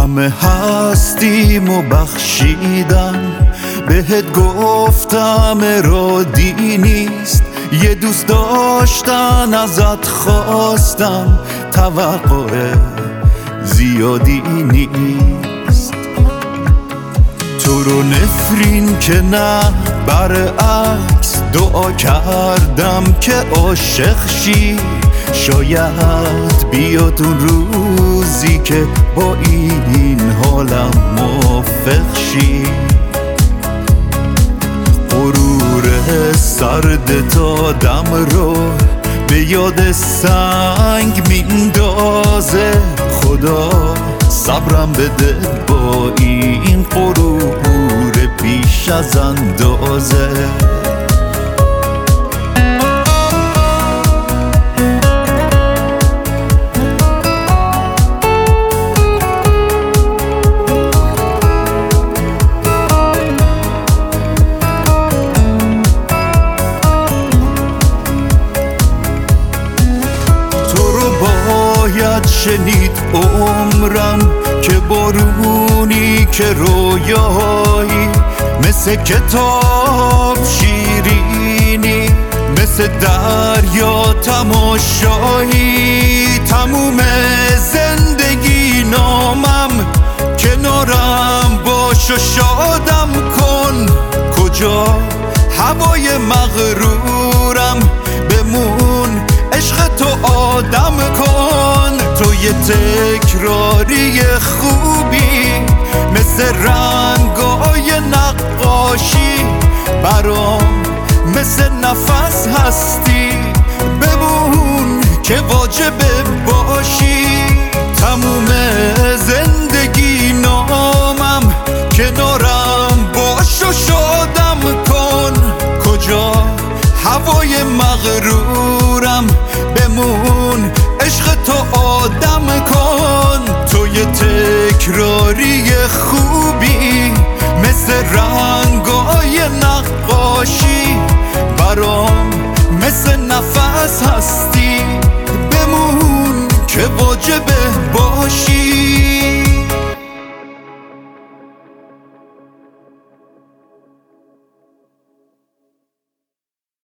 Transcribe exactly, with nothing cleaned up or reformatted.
همه هستیم و بخشیدم، بهت گفتم ارادی نیست، یه دوست داشتن ازت خواستم، توقع زیادی نیست. تو رو نفرین که نه، برعکس دعا کردم که عاشق شی، شاید بیاد اون روزی که با این حالم موافق شی. غرور سرد تا دم رو به یاد سنگ میندازه، خدا صبرم بده با این غرور بیش از اندازه. شنید عمرم که بارونی که رویایی، مثل کتاب شیرینی، مثل دریا تماشایی. تموم زندگی نامم، کنارم باش و شادم کن. کجا هوای مغرورم، بمون عشق تو آدم کن. تو یه تکراری خوبی، مثل رنگای نقاشی، برام مثل نفس هستی، بمون که واجبه باشی. تموم زندگی نامم، کنارم باش و شادم کن. کجا هوای مغرورم، بمون عشق تو آدم کن. تو یه تکراری خوبی، مثل رنگای نقاشی، برام مثل نفس هستی، بمون که واجبه باشی.